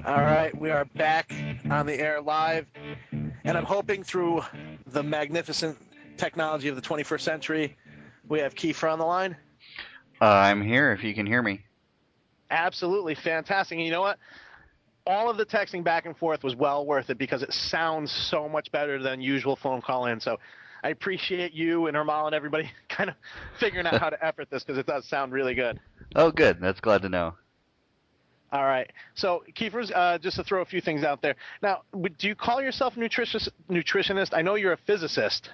All right, we are back on the air live, and I'm hoping through the magnificent technology of the 21st century, we have Kiefer on the line. I'm here if you can hear me. Absolutely fantastic. And you know what? All of the texting back and forth was well worth it because it sounds so much better than usual phone call in. So I appreciate you and Hermal and everybody kind of figuring out how to effort this because it does sound really good. Oh, good. That's glad to know. All right. So, Kiefer's, just to throw a few things out there. Now, do you call yourself a nutritionist? I know you're a physicist.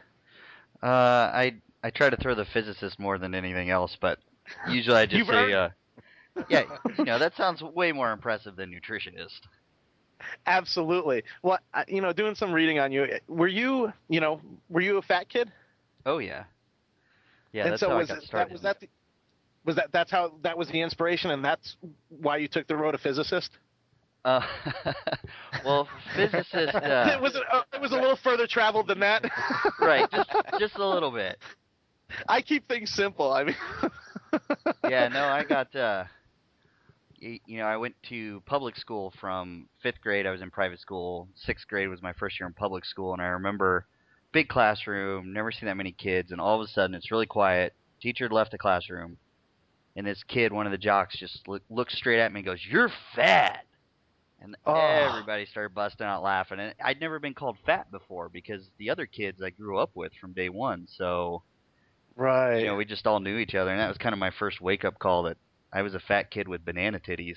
I try to throw the physicist more than anything else, but usually I just You've say, earned yeah, that sounds way more impressive than nutritionist. Absolutely. Well, doing some reading on you, were you a fat kid? Oh yeah, yeah. And That's so how I got started. that was the inspiration, and that's why you took the road of physicist? Uh, well, physicist. It was a little further traveled than that. Right, just a little bit. I keep things simple. I mean. Yeah, no, I got. I went to public school from 5th grade. I was in private school. 6th grade was my first year in public school, and I remember big classroom, never seen that many kids, and all of a sudden it's really quiet. Teacher had left the classroom, and this kid, one of the jocks, just looked straight at me and goes, "You're fat!" And everybody started busting out laughing. And I'd never been called fat before because the other kids I grew up with from day one. So, Right. we just all knew each other, and that was kind of my first wake-up call that I was a fat kid with banana titties.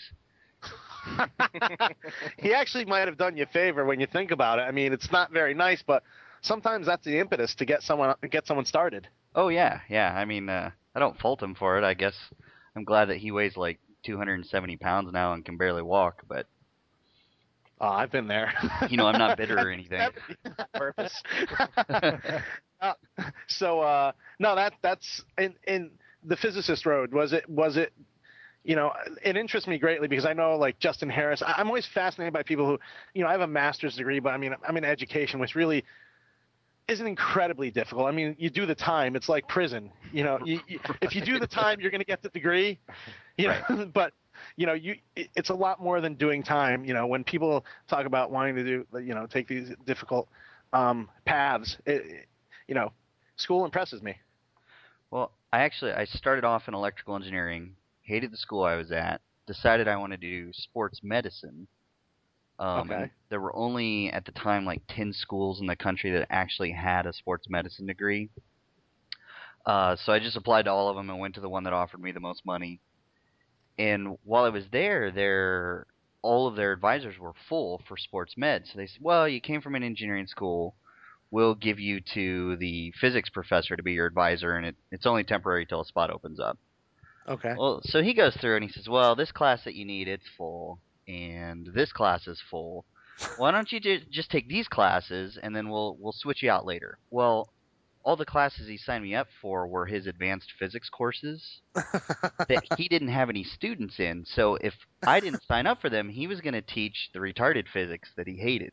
He actually might have done you a favor when you think about it. I mean, it's not very nice, but sometimes that's the impetus to get someone started. Oh yeah, yeah. I mean, I don't fault him for it. I guess I'm glad that he weighs like 270 pounds now and can barely walk. But Oh, I've been there. I'm not bitter or anything. Purpose. uh, so no, that's in the physicist road. Was it? It interests me greatly because I know like Justin Harris. I'm always fascinated by people who, I have a master's degree, but I mean, I'm in education, which really isn't incredibly difficult. I mean, you do the time. It's like prison. If you do the time, you're going to get the degree. Right. But it's a lot more than doing time. When people talk about wanting to do, take these difficult paths, school impresses me. Well, I started off in electrical engineering, hated the school I was at, decided I wanted to do sports medicine. And Okay. there were only at the time like 10 schools in the country that actually had a sports medicine degree. So I just applied to all of them and went to the one that offered me the most money. And while I was there, all of their advisors were full for sports med. So they said, "Well, you came from an engineering school. We'll give you to the physics professor to be your advisor, and it's only temporary till a spot opens up." Okay. Well, so he goes through and he says, "Well, this class that you need, it's full, and this class is full. Why don't you just take these classes, and then we'll switch you out later?" Well, all the classes he signed me up for were his advanced physics courses that he didn't have any students in. So if I didn't sign up for them, he was going to teach the retarded physics that he hated.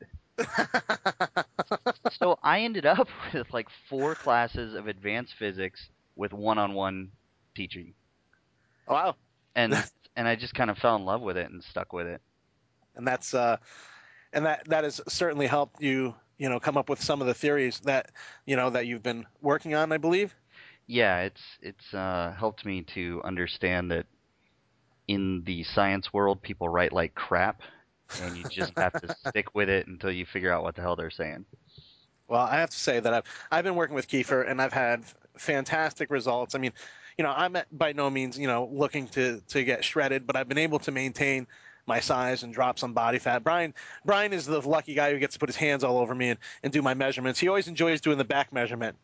So I ended up with like 4 classes of advanced physics with one-on-one teaching. Wow. And and I just kind of fell in love with it and stuck with it. And that has certainly helped you, come up with some of the theories that you've been working on, I believe. Yeah, it's helped me to understand that in the science world, people write like crap, and you just have to stick with it until you figure out what the hell they're saying. Well, I have to say that I've been working with Kiefer and I've had fantastic results. I mean, I'm by no means, looking to get shredded, but I've been able to maintain my size and drop some body fat. Brian is the lucky guy who gets to put his hands all over me and do my measurements. He always enjoys doing the back measurement.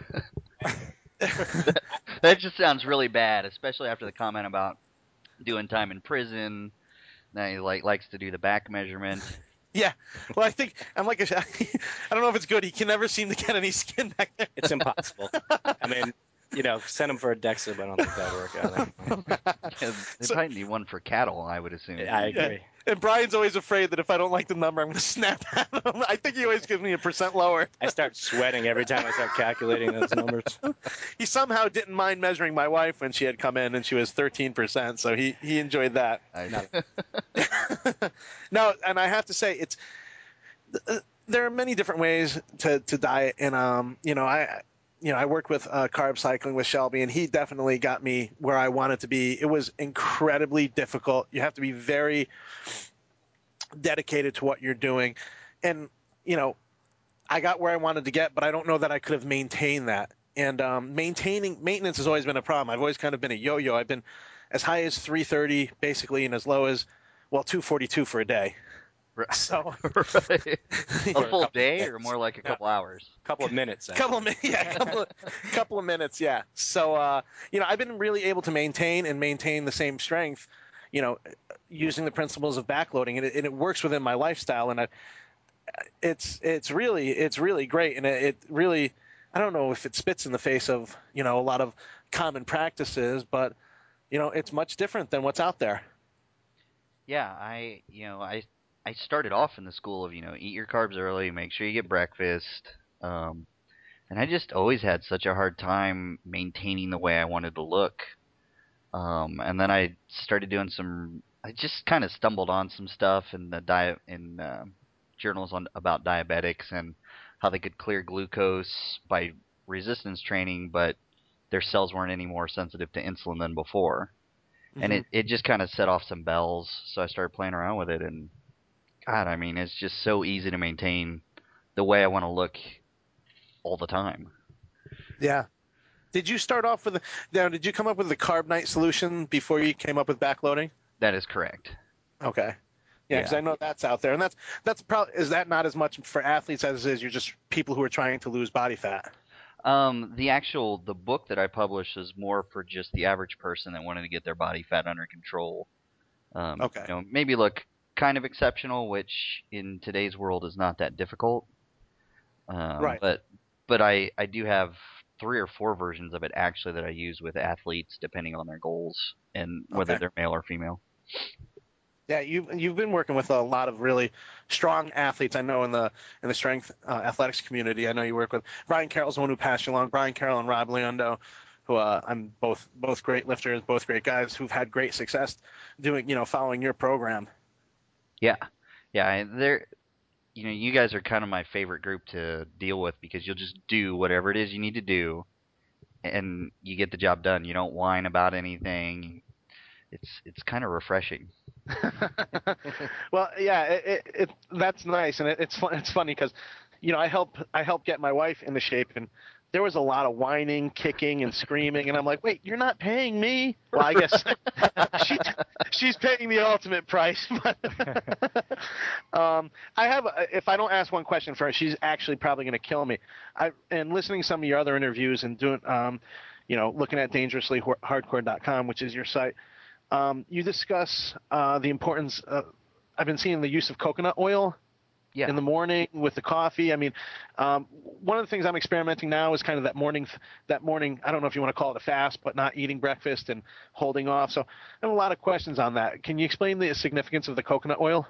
That just sounds really bad, especially after the comment about doing time in prison. Now he likes to do the back measurement. Yeah. Well, I think I'm like I don't know if it's good. He can never seem to get any skin back there. It's impossible. I mean, send him for a DEXA, but I don't think that would work out. Yeah, they probably need one for cattle, I would assume. I agree. Yeah. And Brian's always afraid that if I don't like the number, I'm going to snap at him. I think he always gives me 1% lower. I start sweating every time I start calculating those numbers. He somehow didn't mind measuring my wife when she had come in and she was 13%, so he enjoyed that. I, No, and I have to say there are many different ways to diet, and I worked with carb cycling with Shelby, and he definitely got me where I wanted to be. It was incredibly difficult. You have to be very dedicated to what you're doing, and I got where I wanted to get, but I don't know that I could have maintained that. And maintenance has always been a problem. I've always kind of been a yo-yo. I've been as high as 330 basically, and as low as 242 for a day. So Right. A a full couple of day, or minutes. more like a couple hours? Couple of minutes. Couple of minutes, yeah, couple of minutes, yeah. So I've been really able to maintain the same strength, using the principles of backloading, and it works within my lifestyle, and it's really great, and it really, I don't know if it spits in the face of a lot of common practices, but it's much different than what's out there. Yeah, I started off in the school of, eat your carbs early, make sure you get breakfast. And I just always had such a hard time maintaining the way I wanted to look. And then I just kind of stumbled on some stuff in the diet in journals about diabetics and how they could clear glucose by resistance training, but their cells weren't any more sensitive to insulin than before. And Mm-hmm. it just kind of set off some bells, so I started playing around with it, and God, I mean, it's just so easy to maintain the way I want to look all the time. Yeah. Did you start off with did you come up with the carb night solution before you came up with backloading? That is correct. Okay. Yeah, because Yeah. I know that's out there, and that's probably, is that not as much for athletes as it is you're just people who are trying to lose body fat? The book that I published is more for just the average person that wanted to get their body fat under control. Okay. Maybe look kind of exceptional, which in today's world is not that difficult. Right. But I do have 3 or 4 versions of it actually that I use with athletes depending on their goals and whether Okay. they're male or female. Yeah, you've been working with a lot of really strong athletes. I know in the strength athletics community. I know you work with Brian Carroll's the one who passed you along. Brian Carroll and Rob Leondo, who I'm both great lifters, both great guys who've had great success doing following your program. Yeah. Yeah, you guys are kind of my favorite group to deal with because you'll just do whatever it is you need to do and you get the job done. You don't whine about anything. It's kind of refreshing. Well, yeah, that's nice, and it's fun. It's funny because, I help get my wife into shape, and there was a lot of whining, kicking, and screaming, and I'm like, wait, you're not paying me? Well, I guess she she's paying the ultimate price. But if I don't ask one question for her, she's actually probably going to kill me. And listening to some of your other interviews and doing, looking at dangerouslyhardcore.com, which is your site. You discuss the importance of, I've been seeing the use of coconut oil Yeah. in the morning with the coffee. I mean, one of the things I'm experimenting now is kind of that morning, I don't know if you want to call it a fast, but not eating breakfast and holding off. So I have a lot of questions on that. Can you explain the significance of the coconut oil?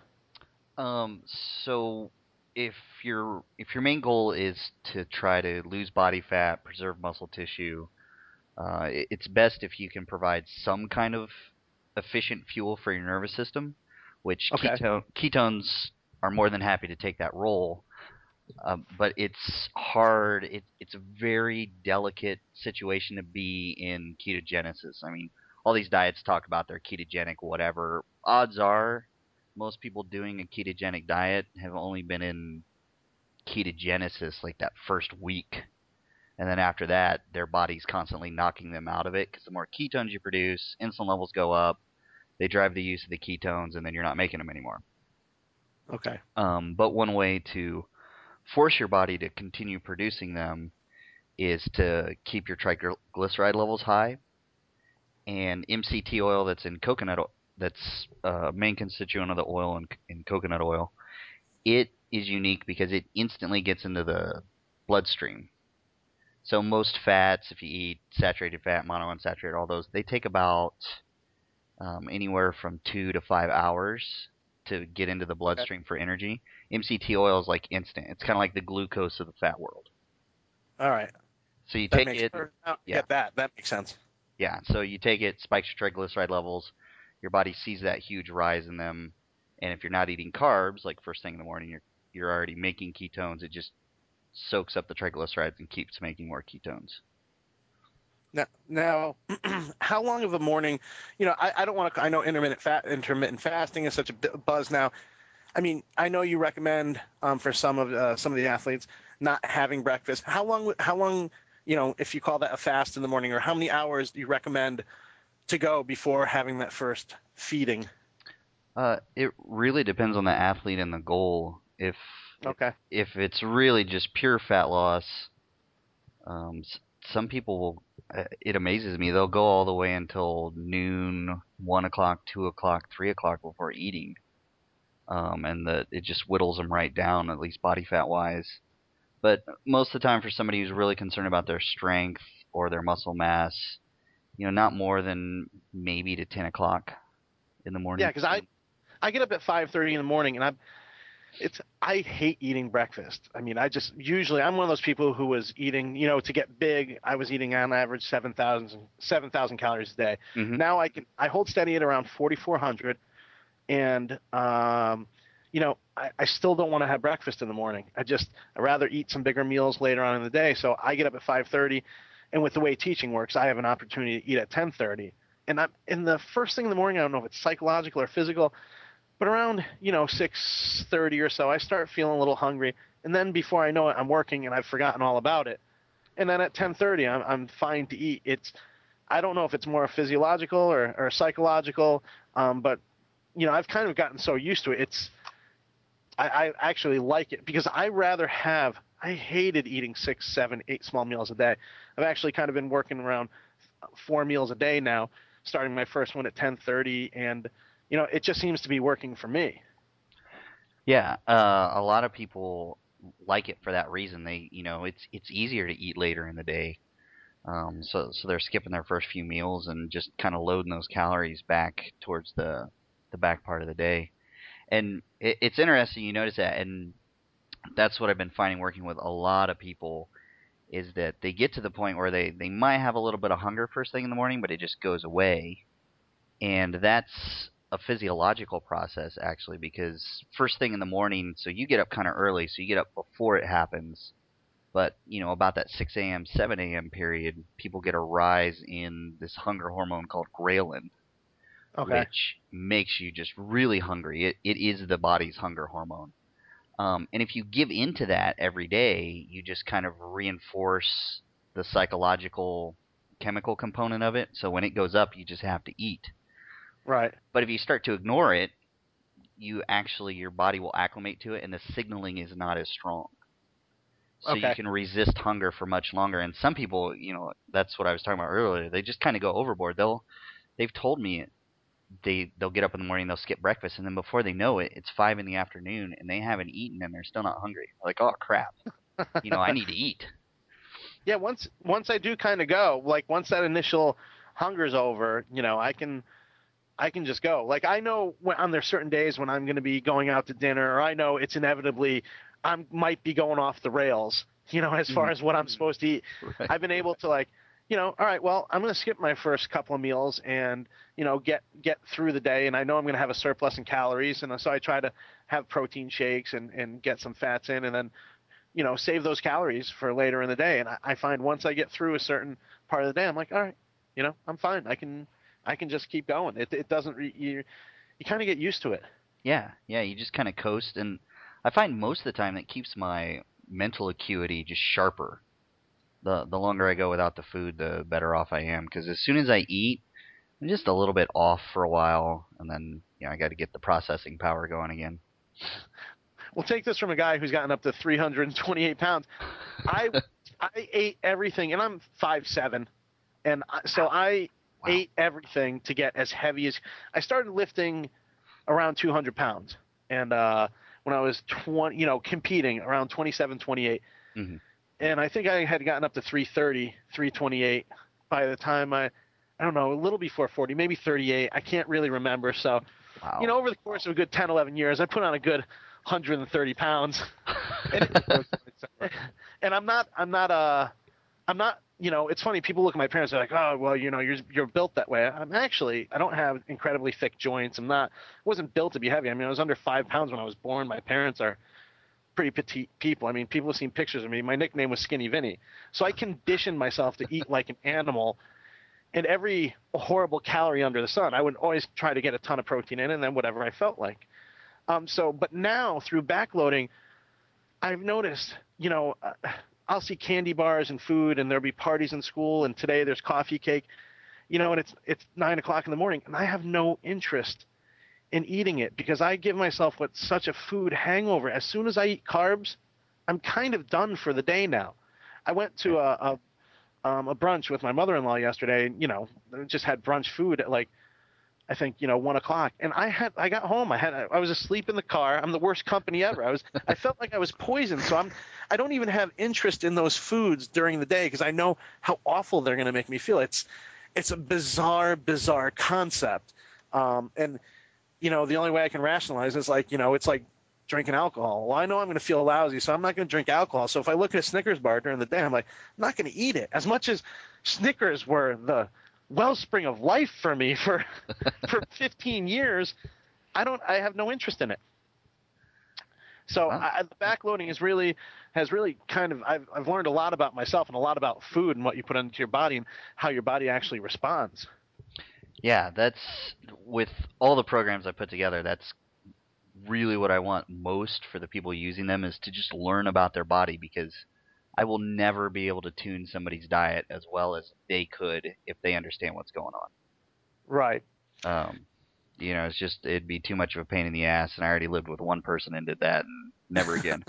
So if your main goal is to try to lose body fat, preserve muscle tissue, it's best if you can provide some kind of efficient fuel for your nervous system, which Okay. ketones are more than happy to take that role. But it's hard. It's a very delicate situation to be in ketogenesis. I mean, all these diets talk about their ketogenic whatever. Odds are, most people doing a ketogenic diet have only been in ketogenesis like that first week. And then after that, their body's constantly knocking them out of it because the more ketones you produce, insulin levels go up. They drive the use of the ketones, and then you're not making them anymore. Okay. But one way to force your body to continue producing them is to keep your triglyceride levels high. And MCT oil that's in coconut, that's a main constituent of the oil in coconut oil, it is unique because it instantly gets into the bloodstream. So most fats, if you eat saturated fat, monounsaturated, all those, they take about anywhere from 2 to 5 hours to get into the Okay. bloodstream for energy. MCT oil is like instant. It's kind of like the glucose of the fat world. All right. So you That take makes it, I yeah, get that. That makes sense. yeah. So you take it, spikes your triglyceride levels. Your body sees that huge rise in them. And if you're not eating carbs, like first thing in the morning, you're already making ketones. It just soaks up the triglycerides and keeps making more ketones. Now, how long of a morning? I don't want to. I know intermittent fasting is such a buzz now. I mean, I know you recommend for some of the athletes not having breakfast. How long? If you call that a fast in the morning, or how many hours do you recommend to go before having that first feeding? It really depends on the athlete and the goal. Okay. If it's really just pure fat loss, some people will. It amazes me. They'll go all the way until noon, 1 o'clock, 2 o'clock, 3 o'clock before eating, and it just whittles them right down, at least body fat wise. But most of the time, for somebody who's really concerned about their strength or their muscle mass, not more than maybe to 10 o'clock in the morning. Yeah, because I get up at 5:30 in the morning, and I hate eating breakfast. I mean, I'm one of those people who was eating, to get big, I was eating on average 7,000 calories a day. Mm-hmm. Now I hold steady at around 4,400, and I still don't want to have breakfast in the morning. I rather eat some bigger meals later on in the day. So I get up at 5:30, and with the way teaching works, I have an opportunity to eat at 10:30. And I'm in the first thing in the morning. I don't know if it's psychological or physical, but around 6:30 or so, I start feeling a little hungry, and then before I know it, I'm working and I've forgotten all about it. And then at 10:30, I'm fine to eat. I don't know if it's more physiological or psychological, but I've kind of gotten so used to it. I actually like it because I hated eating 6, 7, 8 small meals a day. I've actually kind of been working around 4 meals a day now, starting my first one at 10:30, and it just seems to be working for me. Yeah, a lot of people like it for that reason. It's easier to eat later in the day, so they're skipping their first few meals and just kind of loading those calories back towards the back part of the day. And it's interesting you notice that, and that's what I've been finding working with a lot of people is that they get to the point where they might have a little bit of hunger first thing in the morning, but it just goes away. And that's a physiological process actually, because first thing in the morning, so you get up kind of early, so you get up before it happens. But about that 6 a.m., 7 a.m. period, people get a rise in this hunger hormone called ghrelin, Okay. which makes you just really hungry. It is the body's hunger hormone. And if you give into that every day, you just kind of reinforce the psychological chemical component of it. So when it goes up, you just have to eat. Right. But if you start to ignore it, your body will acclimate to it, and the signaling is not as strong. So you Okay. can resist hunger for much longer. And some people, that's what I was talking about earlier. They just kind of go overboard. They've told me they'll get up in the morning, they'll skip breakfast, and then before they know it, it's 5 in the afternoon, and they haven't eaten, and they're still not hungry. Like, oh crap, I need to eat. Yeah. Once I do kind of go, like once that initial hunger's over, I can just go. Like I know on there's certain days when I'm going to be going out to dinner, or I know it's inevitably I might be going off the rails. As far as what I'm supposed to eat. Right. I've been able to all right, well, I'm going to skip my first couple of meals and get through the day, and I know I'm going to have a surplus in calories, and so I try to have protein shakes and get some fats in, and then save those calories for later in the day. And I find once I get through a certain part of the day, I'm like, all right, I'm fine. I can just keep going. It doesn't you kind of get used to it. Yeah, you just kind of coast, and I find most of the time that keeps my mental acuity just sharper. The longer I go without the food, the better off I am. Because as soon as I eat, I'm just a little bit off for a while, and then I got to get the processing power going again. Well, take this from a guy who's gotten up to 328 pounds. I ate everything, and I'm 5'7", and so I ate everything to get as heavy as I started lifting around 200 pounds, and when I was 20, competing around 27, 28, Mm-hmm. and I think I had gotten up to 330, 328 by the time I don't know, a little before 40, maybe 38. I can't really remember. So, Wow. Over the course of a good 10, 11 years, I put on a good 130 pounds. And I'm not it's funny. People look at my parents. They're like, "Oh, well, you're built that way." I don't have incredibly thick joints. Wasn't built to be heavy. I mean, I was under 5 pounds when I was born. My parents are pretty petite people. I mean, people have seen pictures of me. My nickname was Skinny Vinny. So I conditioned myself to eat like an animal. And every horrible calorie under the sun, I would always try to get a ton of protein in, and then whatever I felt like. But now through backloading, I've noticed, I'll see candy bars and food, and there'll be parties in school, and today there's coffee cake, and it's 9 o'clock in the morning, and I have no interest in eating it because I give myself such a food hangover. As soon as I eat carbs, I'm kind of done for the day now. I went to a brunch with my mother-in-law yesterday. Just had brunch food at I think 1 o'clock, and I got home. I was asleep in the car. I'm the worst company ever. I felt like I was poisoned. So I don't even have interest in those foods during the day because I know how awful they're going to make me feel. It's a bizarre concept, and the only way I can rationalize is it's like drinking alcohol. Well, I know I'm going to feel lousy, so I'm not going to drink alcohol. So if I look at a Snickers bar during the day, I'm like, I'm not going to eat it. As much as Snickers were the wellspring of life for me for 15 years, I have no interest in it. So the backloading has really kind of I've learned a lot about myself and a lot about food and what you put into your body and how your body actually responds. Yeah, that's with all the programs I put together. That's really what I want most for the people using them is to just learn about their body because I will never be able to tune somebody's diet as well as they could if they understand what's going on. Right. It'd be too much of a pain in the ass, and I already lived with one person and did that, and never again.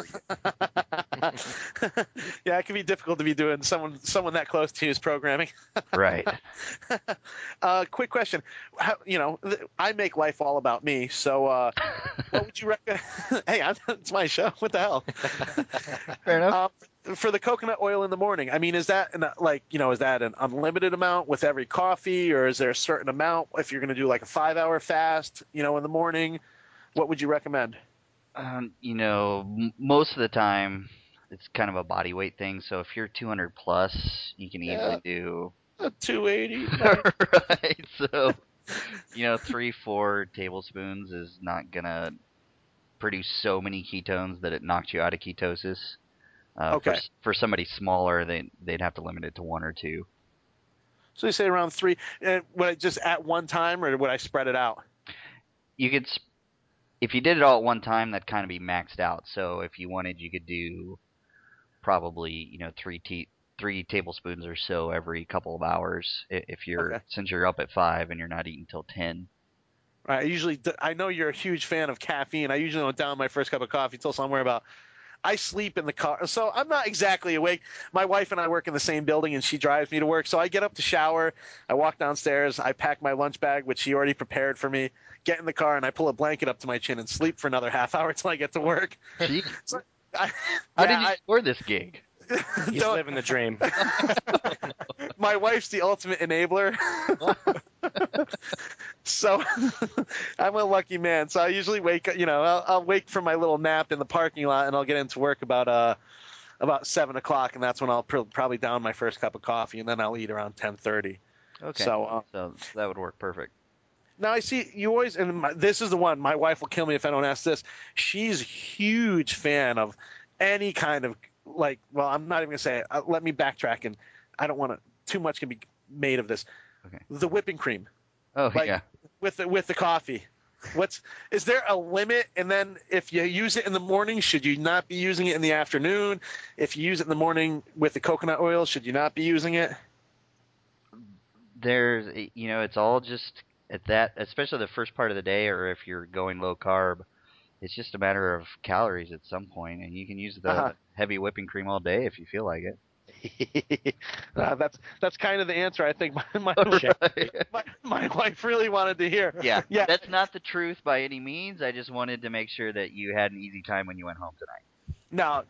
Yeah, it can be difficult to be doing someone that close to his programming. Right. Quick question. I make life all about me, so what would you recommend? Hey, it's my show. What the hell? Fair enough. For the coconut oil in the morning, I mean, is that is that an unlimited amount with every coffee, or is there a certain amount if you're going to do like a 5-hour fast, in the morning? What would you recommend? Most of the time it's kind of a body weight thing. So if you're 200 plus, you can easily do 280. Right. So, 3-4 tablespoons is not gonna produce so many ketones that it knocks you out of ketosis. Okay. For somebody smaller, they'd have to limit it to 1 or 2. So you say around 3. Would I just at one time, or would I spread it out? You could, if you did it all at one time, that'd kind of be maxed out. So if you wanted, you could do probably 3 tablespoons or so every couple of hours. Since you're up at 5 and you're not eating till 10. I know you're a huge fan of caffeine. I usually don't down my first cup of coffee till somewhere about. I sleep in the car, so I'm not exactly awake. My wife and I work in the same building, and she drives me to work. So I get up to shower, I walk downstairs, I pack my lunch bag, which she already prepared for me, get in the car, and I pull a blanket up to my chin and sleep for another half hour till I get to work. So How did you score this gig? He's living the dream. My wife's the ultimate enabler. So I'm a lucky man. So I usually wake, I'll wake from my little nap in the parking lot, and I'll get into work about 7 o'clock, and that's when I'll probably down my first cup of coffee, and then I'll eat around 10:30. Okay. So that would work perfect. Now I see you always, and this is the one. My wife will kill me if I don't ask this. She's a huge fan of any kind of well, I'm not even gonna say it. Let me backtrack, and I don't want to. Too much can be made of this. Okay. The whipping cream. Oh yeah. With the coffee. Is there a limit? And then if you use it in the morning, should you not be using it in the afternoon? If you use it in the morning with the coconut oil, should you not be using it? There's, it's all just at that, especially the first part of the day, or if you're going low carb, it's just a matter of calories at some point, and you can use the heavy whipping cream all day if you feel like it. That's kind of the answer I think my wife really wanted to hear. Yeah, that's not the truth by any means. I just wanted to make sure that you had an easy time when you went home tonight. No,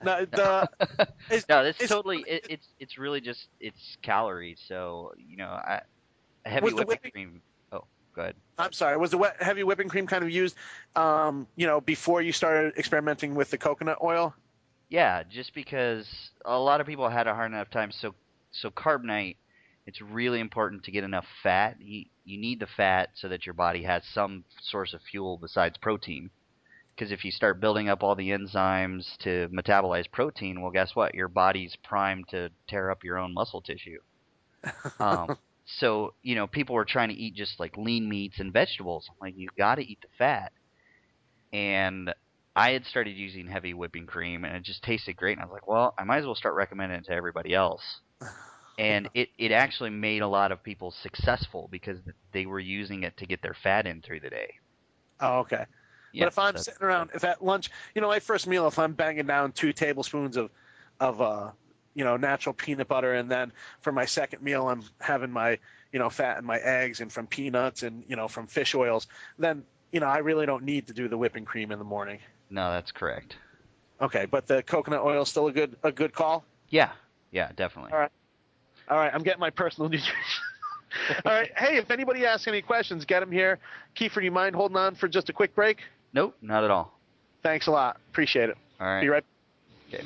it's really just it's calories. So a heavy whipping cream. Oh, go ahead. I'm sorry. Was the heavy whipping cream kind of used, before you started experimenting with the coconut oil? Yeah, just because a lot of people had a hard enough time. So So carbonite, it's really important to get enough fat. You need the fat so that your body has some source of fuel besides protein. Because if you start building up all the enzymes to metabolize protein, well, guess what? Your body's primed to tear up your own muscle tissue. Um, so, people were trying to eat just like lean meats and vegetables. I'm like, you got to eat the fat. And I had started using heavy whipping cream, and it just tasted great. And I was like, well, I might as well start recommending it to everybody else. And it actually made a lot of people successful because they were using it to get their fat in through the day. Oh, okay. Yeah, but if I'm sitting around, if at lunch, my first meal, if I'm banging down 2 tablespoons of natural peanut butter, and then for my second meal, I'm having my, fat and my eggs and from peanuts and, from fish oils, then, I really don't need to do the whipping cream in the morning. No, that's correct. Okay, but the coconut oil is still a good call? Yeah, definitely. All right, I'm getting my personal nutrition. All right, hey, if anybody asks any questions, get them here. Kiefer, do you mind holding on for just a quick break? Nope, not at all. Thanks a lot. Appreciate it. All right. Be right back.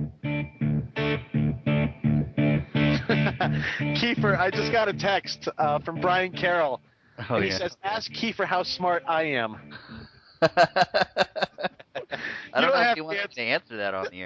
Kiefer, I just got a text from Brian Carroll. Oh, and he says, ask Kiefer how smart I am. I don't know if you want to answer that on the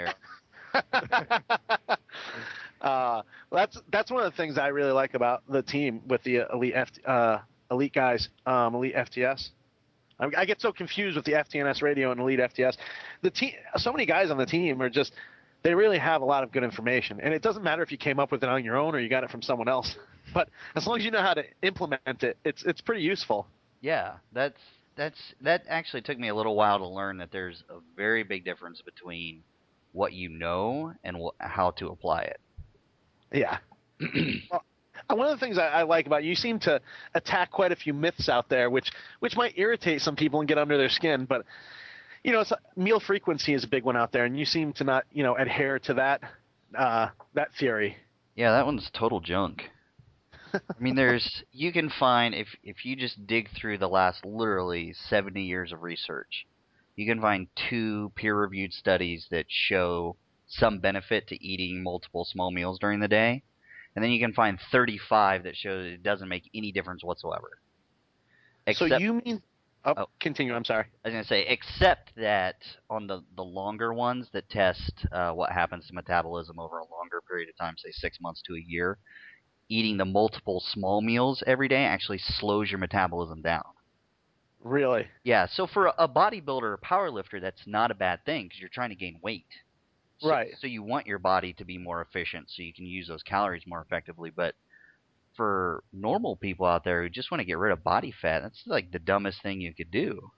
air. That's one of the things I really like about the team with the elite guys, Elite FTS. I get so confused with the FTNS radio and Elite FTS. The team, so many guys on the team are just, they really have a lot of good information, and it doesn't matter if you came up with it on your own or you got it from someone else. But as long as you know how to implement it, it's pretty useful. Yeah, that actually took me a little while to learn that there's a very big difference between what you know and how to apply it. Yeah. Well, one of the things I like about you seem to attack quite a few myths out there, which might irritate some people and get under their skin. But meal frequency is a big one out there, and you seem to not adhere to that theory. Yeah, that one's total junk. I mean, you can find if you just dig through the last literally 70 years of research, you can find 2 peer-reviewed studies that show some benefit to eating multiple small meals during the day. And then you can find 35 that show that it doesn't make any difference whatsoever. So you mean... Oh, continue. I'm sorry. I was going to say, except that on the longer ones that test what happens to metabolism over a longer period of time, say 6 months to a year, eating the multiple small meals every day actually slows your metabolism down. Really? Yeah. So for a bodybuilder or powerlifter, that's not a bad thing because you're trying to gain weight. Right. So you want your body to be more efficient so you can use those calories more effectively. But for normal people out there who just want to get rid of body fat, that's like the dumbest thing you could do.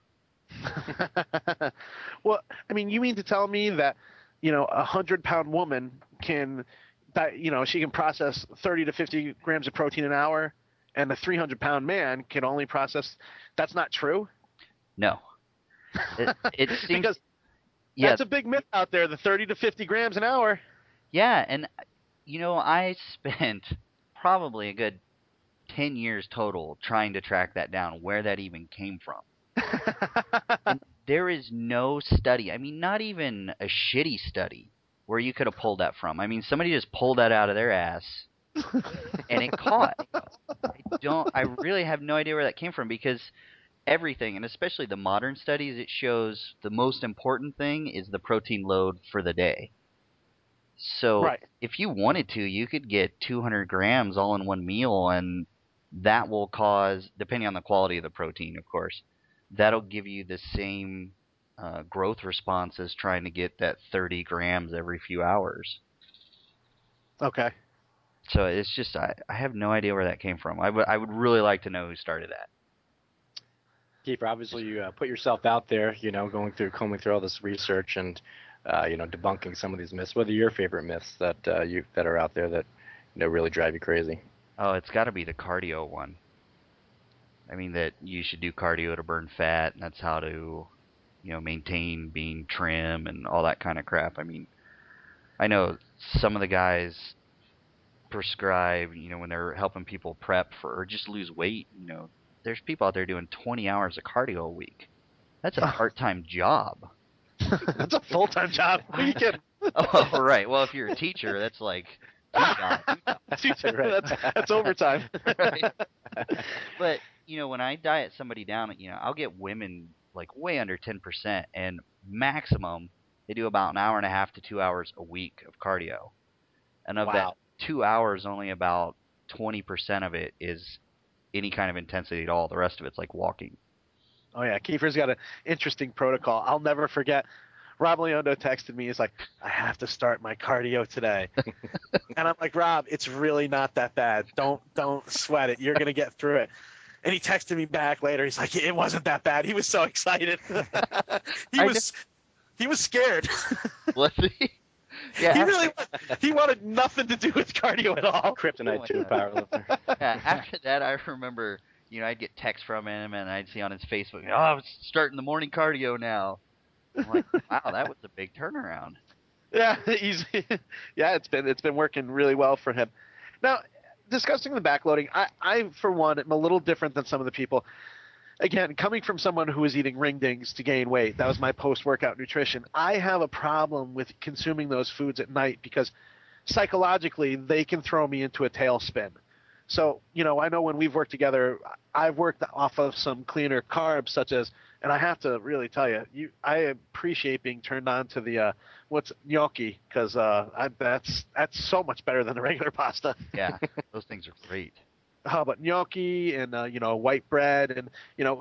Well, I mean, you mean to tell me that, 100-pound woman can, she can process 30 to 50 grams of protein an hour, and a 300-pound man can only process? That's not true? No. It seems because that's a big myth out there, the 30 to 50 grams an hour. Yeah, and I spent probably a good 10 years total trying to track that down, where that even came from. And there is no study, I mean, not even a shitty study, where you could have pulled that from. I mean, somebody just pulled that out of their ass, and it caught. I really have no idea where that came from, because everything, and especially the modern studies, it shows the most important thing is the protein load for the day. So if you wanted to, you could get 200 grams all in one meal, and that will cause, depending on the quality of the protein, of course, that'll give you the same growth response as trying to get that 30 grams every few hours. Okay. So it's just, I have no idea where that came from. I would really like to know who started that. Kiefer, obviously you put yourself out there, combing through all this research and debunking some of these myths. What are your favorite myths that are out there that really drive you crazy? Oh, it's got to be the cardio one. I mean, that you should do cardio to burn fat, and that's how to, maintain being trim and all that kind of crap. I mean, I know some of the guys prescribe, when they're helping people prep for or just lose weight, there's people out there doing 20 hours of cardio a week. That's a part-time job. That's a full-time job. What are you kidding? Oh, right. Well, if you're a teacher, that's like 2 shots. Right. That's overtime. Right. But when I diet somebody down, I'll get women like way under 10%, and maximum they do about an hour and a half to 2 hours a week of cardio, and of that Wow. 2 hours, only about 20% of it is any kind of intensity at all. The rest of it's like walking. Oh yeah, Kiefer's got an interesting protocol. I'll never forget. Rob Leondo texted me. He's like, "I have to start my cardio today," and I'm like, "Rob, it's really not that bad. Don't sweat it. You're gonna get through it." And he texted me back later. He's like, "It wasn't that bad." He was so excited. he I was he was scared. Was he? he Yeah. really he wanted nothing to do with cardio at all. Kryptonite to a God. powerlifter. Yeah, after that, I remember, I'd get texts from him, and I'd see on his Facebook, "Oh, I'm starting the morning cardio now." I'm like, wow, that was a big turnaround. Yeah, yeah, it's been working really well for him. Now, discussing the backloading, I for one am a little different than some of the people. Again, coming from someone who was eating ring dings to gain weight, that was my post-workout nutrition. I have a problem with consuming those foods at night because psychologically they can throw me into a tailspin. So, I know when we've worked together, I've worked off of some cleaner carbs such as, and I have to really tell you, I appreciate being turned on to the what's gnocchi because that's so much better than the regular pasta. Yeah, those things are great. But gnocchi and white bread and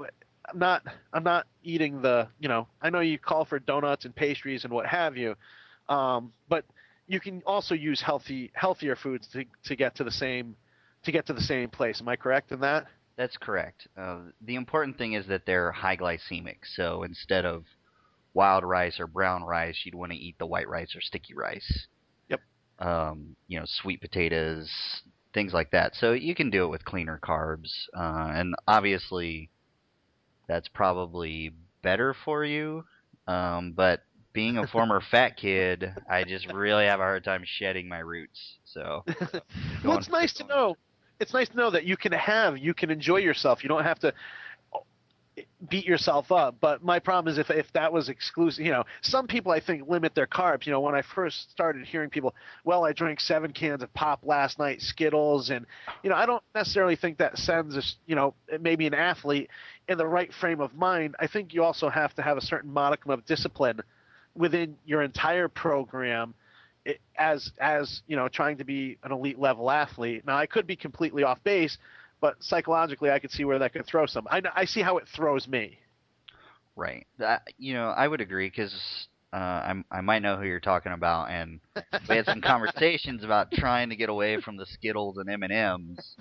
I'm not eating the I know you call for donuts and pastries and what have you, but you can also use healthier foods to get to the same place. Am I correct in that? That's correct. The important thing is that they're high glycemic. So instead of wild rice or brown rice, you'd want to eat the white rice or sticky rice. Yep. Sweet potatoes, things like that. So you can do it with cleaner carbs, and obviously that's probably better for you. But being a former fat kid, I just really have a hard time shedding my roots. So Well, it's nice to know. It's nice to know that you can enjoy yourself. You don't have to beat yourself up. But my problem is if that was exclusive, some people I think limit their carbs. When I first started hearing people, well, I drank 7 cans of pop last night, Skittles, and I don't necessarily think that sends maybe an athlete in the right frame of mind. I think you also have to have a certain modicum of discipline within your entire program as trying to be an elite level athlete. Now I could be completely off base, but psychologically I could see where that could throw some. I see how it throws me. Right. I would agree because I might know who you're talking about, and we had some conversations about trying to get away from the Skittles and M&Ms,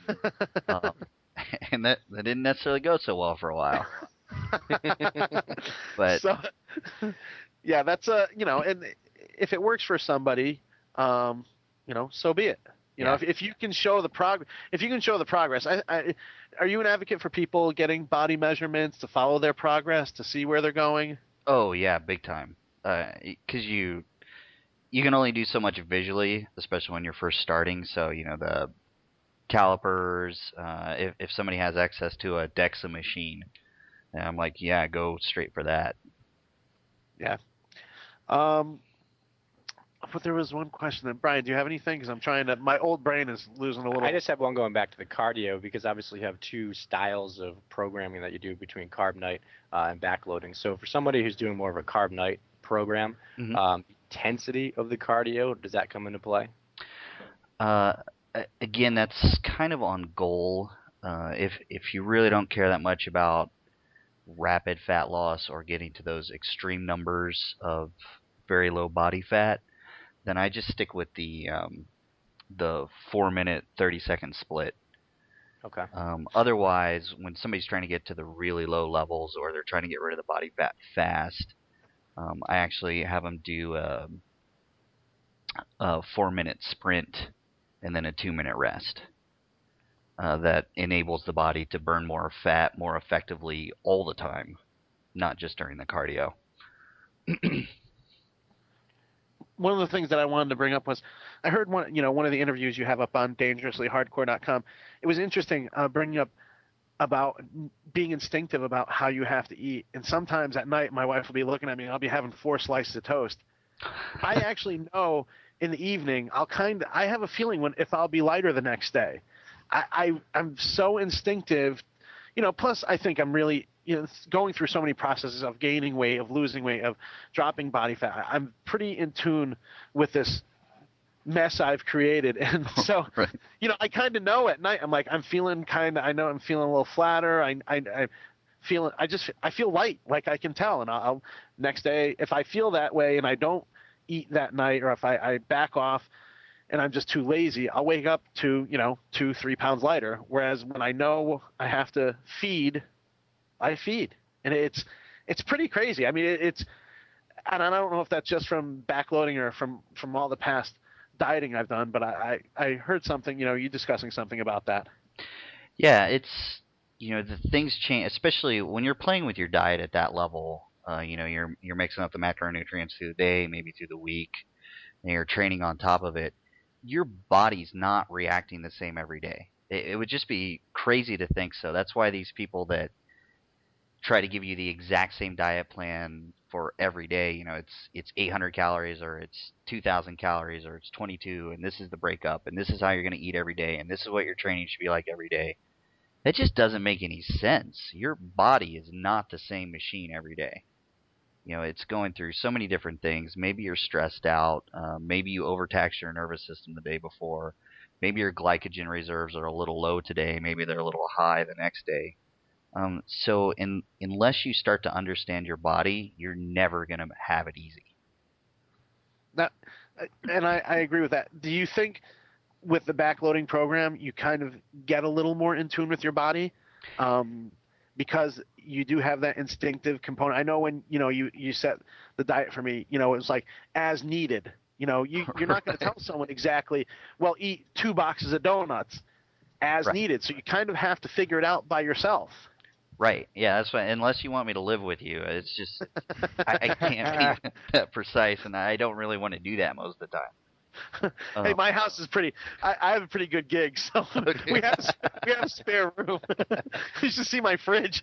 and that didn't necessarily go so well for a while. But So yeah, that's and if it works for somebody, so be it. Yeah. If you can show the progress, are you an advocate for people getting body measurements to follow their progress to see where they're going? oh yeah, big time. Because you can only do so much visually, especially when you're first starting. So the calipers. If somebody has access to a DEXA machine, and I'm like, yeah, go straight for that. Yeah. But there was one question that Brian, do you have anything? Because I'm trying to. My old brain is losing a little. I just have one going back to the cardio because obviously you have two styles of programming that you do between carb night and backloading. So for somebody who's doing more of a carb night program, intensity of the cardio, does that come into play? Again, that's kind of on goal. If you really don't care that much about rapid fat loss or getting to those extreme numbers of very low body fat, then I just stick with the 4-minute, 30-second split. Okay. Otherwise, when somebody's trying to get to the really low levels or they're trying to get rid of the body fat fast, I actually have them do a 4-minute sprint and then a 2-minute rest. That enables the body to burn more fat more effectively all the time, not just during the cardio. One of the things that I wanted to bring up was I heard one of the interviews you have up on dangerouslyhardcore.com. It was interesting bringing up about being instinctive about how you have to eat. And sometimes at night, my wife will be looking at me and I'll be having 4 slices of toast. I actually know in the evening, I have a feeling if I'll be lighter the next day. I'm so instinctive, plus I think I'm really, going through so many processes of gaining weight, of losing weight, of dropping body fat. I'm pretty in tune with this mess I've created. And so, Right. I kind of know at night, I'm feeling I know I'm feeling a little flatter. I feel light, like I can tell. And I'll next day, if I feel that way and I don't eat that night, or if I back off and I'm just too lazy, I'll wake up to, 2-3 pounds lighter. Whereas when I know I have to feed, I feed. And it's pretty crazy. I mean, and I don't know if that's just from backloading or from all the past dieting I've done, but I heard something, you discussing something about that. Yeah, it's the things change, especially when you're playing with your diet at that level. You're mixing up the macronutrients through the day, maybe through the week, and you're training on top of it. Your body's not reacting the same every day. It would just be crazy to think so. That's why these people that try to give you the exact same diet plan for every day, it's 800 calories or it's 2000 calories or it's 22, and this is the breakup, and this is how you're going to eat every day, and this is what your training should be like every day. That just doesn't make any sense. Your body is not the same machine every day. It's going through so many different things. Maybe you're stressed out. Maybe you overtaxed your nervous system the day before. Maybe your glycogen reserves are a little low today. Maybe they're a little high the next day. So unless you start to understand your body, you're never going to have it easy. That, and I agree with that. Do you think with the backloading program, you kind of get a little more in tune with your body? Because you do have that instinctive component. I know when, you set the diet for me, it was like as needed. You're not going to tell someone exactly, well, eat 2 boxes of donuts as Right. needed. So you kind of have to figure it out by yourself. Right. Yeah, that's why. Unless you want me to live with you, it's just I can't be that precise, and I don't really want to do that most of the time. Hey, my house is pretty. I have a pretty good gig, so Okay. we have spare room. You should see my fridge.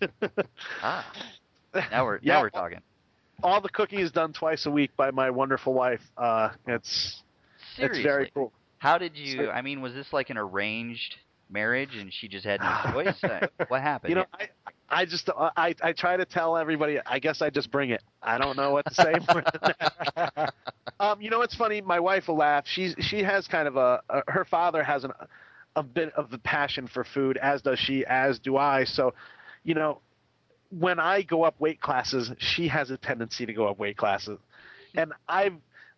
Now we're talking. All the cooking is done twice a week by my wonderful wife. It's Seriously. very cool. How did you? I mean, was this like an arranged marriage, and she just had no choice? What happened? I just I try to tell everybody. I guess I just bring it. I don't know what to say more than that. It's funny. My wife will laugh. She has kind of her father has a bit of the passion for food, as does she, as do I. So, when I go up weight classes, she has a tendency to go up weight classes, and I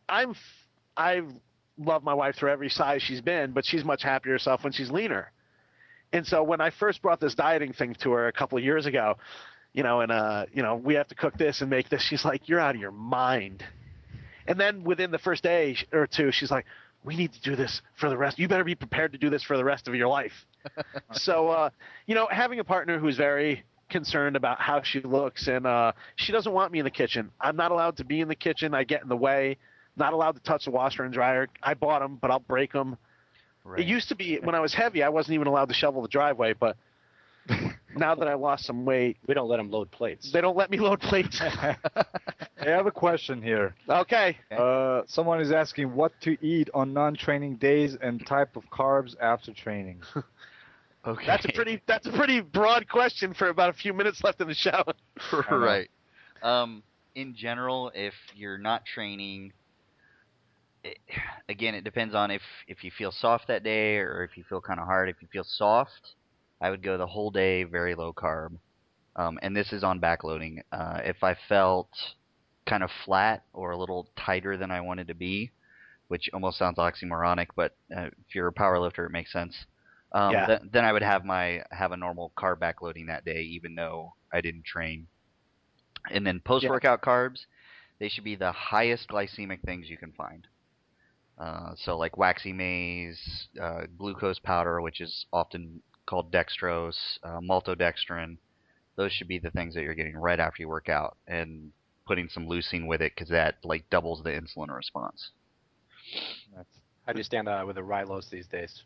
love my wife through every size she's been, but she's much happier herself when she's leaner. And so when I first brought this dieting thing to her a couple of years ago, we have to cook this and make this, she's like, you're out of your mind. And then within the first day or two, she's like, we need to do this for the rest. You better be prepared to do this for the rest of your life. So, having a partner who's very concerned about how she looks, and she doesn't want me in the kitchen. I'm not allowed to be in the kitchen. I get in the way. Not allowed to touch the washer and dryer. I bought them, but I'll break them. Right. It used to be when I was heavy, I wasn't even allowed to shovel the driveway, but now that I lost some weight, we don't let them load plates. They don't let me load plates. I have a question here. Okay. Someone is asking what to eat on non-training days and type of carbs after training. Okay. That's a pretty broad question for about a few minutes left in the show. Right. In general, if you're not training, again, it depends on if you feel soft that day or if you feel kind of hard. If you feel soft, I would go the whole day very low carb. And this is on backloading. If I felt kind of flat or a little tighter than I wanted to be, which almost sounds oxymoronic, but if you're a power lifter, it makes sense. Then I would have a normal carb backloading that day, even though I didn't train. And then post-workout carbs, they should be the highest glycemic things you can find. So like waxy maize, glucose powder, which is often called dextrose, maltodextrin. Those should be the things that you're getting right after you work out, and putting some leucine with it because that like doubles the insulin response. How do you stand with the Rylos these days?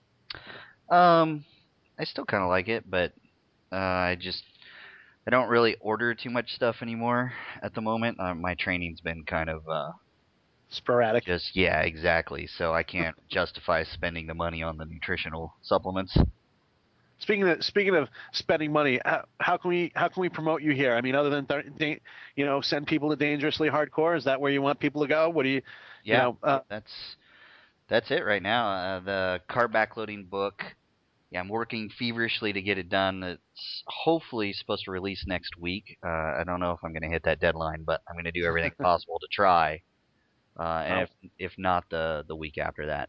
I still kind of like it, but I don't really order too much stuff anymore at the moment. My training's been kind of Sporadic. Just yeah, exactly. So I can't justify spending the money on the nutritional supplements. Speaking of spending money, how can we promote you here? I mean, other than send people to Dangerously Hardcore. Is that where you want people to go? What do you? Yeah, You know, that's it right now. The carb backloading book. Yeah, I'm working feverishly to get it done. It's hopefully supposed to release next week. I don't know if I'm going to hit that deadline, but I'm going to do everything possible to try. And if not, the week after that.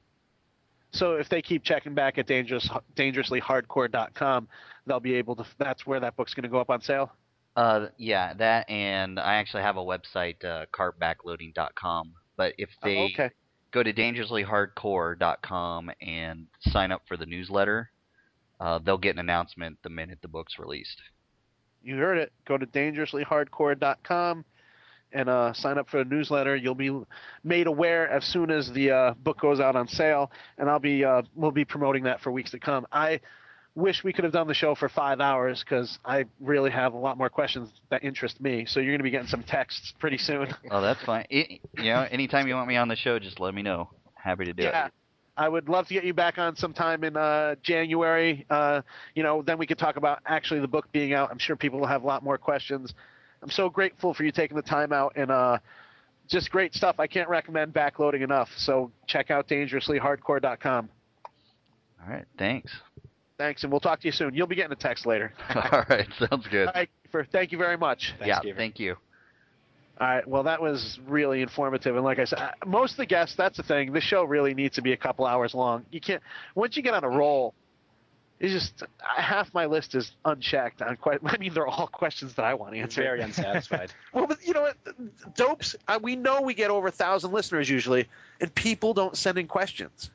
So if they keep checking back at dangerouslyhardcore.com, they'll be able to. That's where that book's going to go up on sale. Yeah, that, and I actually have a website, carbbackloading.com. But if they go to dangerouslyhardcore.com and sign up for the newsletter, they'll get an announcement the minute the book's released. You heard it. Go to dangerouslyhardcore.com and sign up for the newsletter. You'll be made aware as soon as the book goes out on sale, and we'll be promoting that for weeks to come. I wish we could have done the show for 5 hours because I really have a lot more questions that interest me. So you're going to be getting some texts pretty soon. Oh, that's fine. Anytime you want me on the show, just let me know. Happy to do it. I would love to get you back on sometime in January. Then we could talk about actually the book being out. I'm sure people will have a lot more questions. I'm so grateful for you taking the time out and just great stuff. I can't recommend backloading enough. So check out dangerouslyhardcore.com. All right. Thanks. Thanks, and we'll talk to you soon. You'll be getting a text later. All right. Sounds good. All right, thank you very much. Thanks, thank you. All right. Well, that was really informative. And like I said, most of the guests, that's the thing. The show really needs to be a couple hours long. You can't, once you get on a roll, it's just half my list is unchecked. They're all questions that I want to answer. Very unsatisfied. Well, but you know what? Dopes, we know we get over 1,000 listeners usually, and people don't send in questions.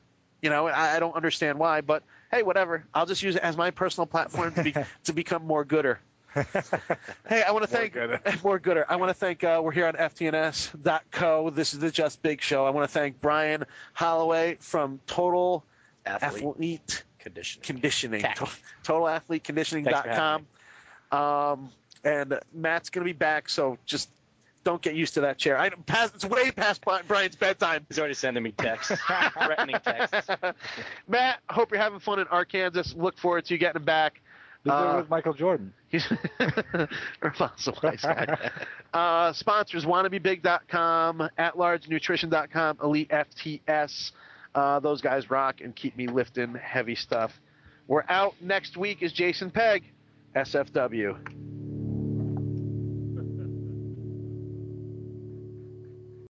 I don't understand why, but hey, whatever. I'll just use it as my personal platform to become more gooder. Hey, I want to thank more gooder. I want to thank we're here on FTNS.co. This is the Just Big Show. I want to thank Brian Holloway from Total Athlete Conditioning. TotalAthleteConditioning.com. And Matt's going to be back, so just don't get used to that chair. It's way past Brian's bedtime. He's already sending me texts, threatening texts. Matt, hope you're having fun in Arkansas. Look forward to you getting back. With Michael Jordan. Sponsors, wannabebig.com, atlargenutrition.com, Elite FTS. Those guys rock and keep me lifting heavy stuff. We're out. Next week is Jason Pegg, SFW.